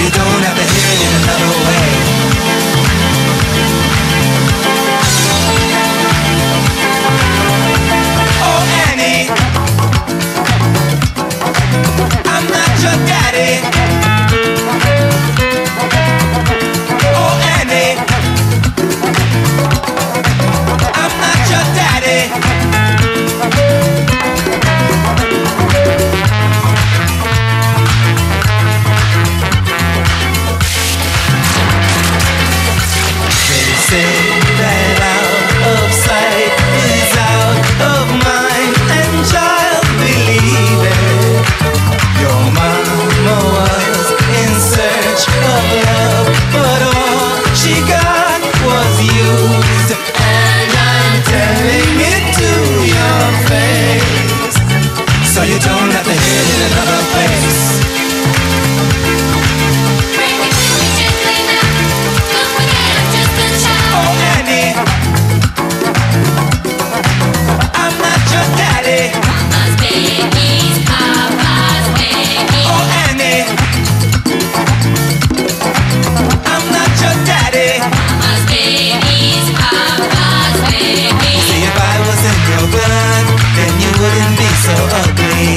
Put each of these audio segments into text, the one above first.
you don't have to hear it in another way. Oh Annie, I'm not your daddy. Oh Annie, I'm not your daddy. They say that out of sight is out of mind, and child, believe it. Your mama was in search of love, but all she got was used, and I'm telling it to your face, so you don't have to hear it in another place. Oh Annie, I'm not your daddy. Mama's babies, Papa's babies. Oh Annie, I'm not your daddy. Mama's babies, Papa's babies. See, if I was in your blood, then you wouldn't be so ugly.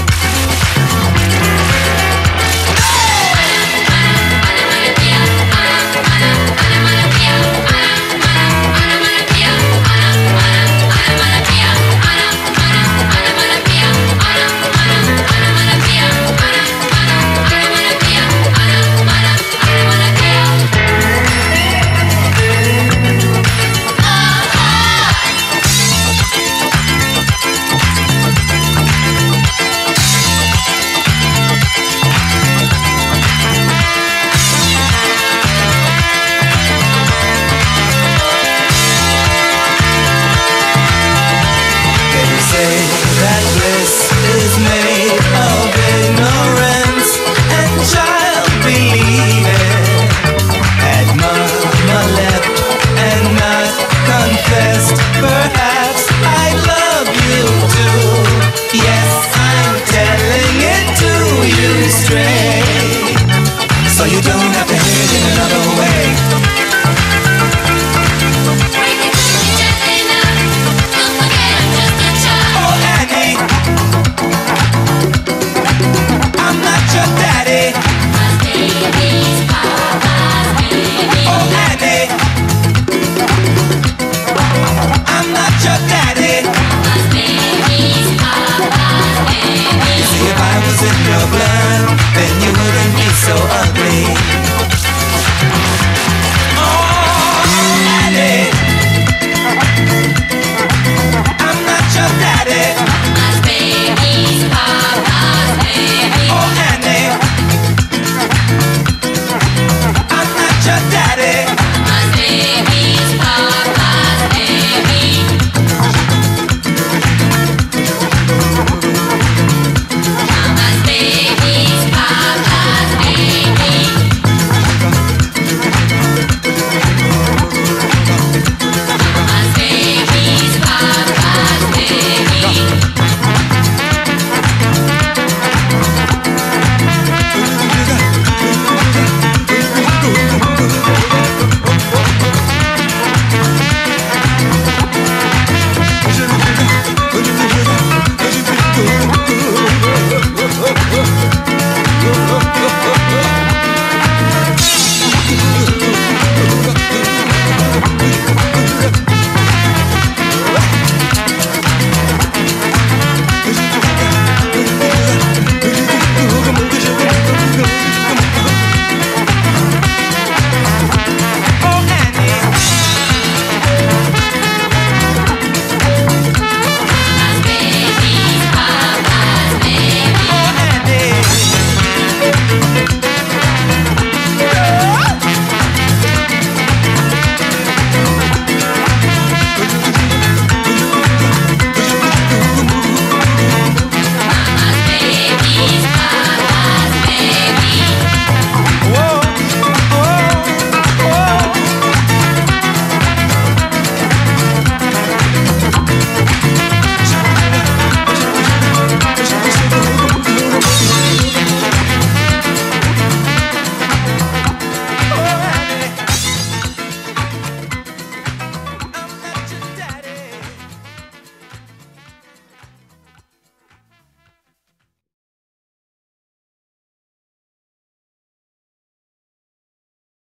That bliss is made of ignorance, and child, believe it. Had mama left and not confessed, perhaps I love you too. Yes, I'm telling it to you straight, so you don't have to hear it in another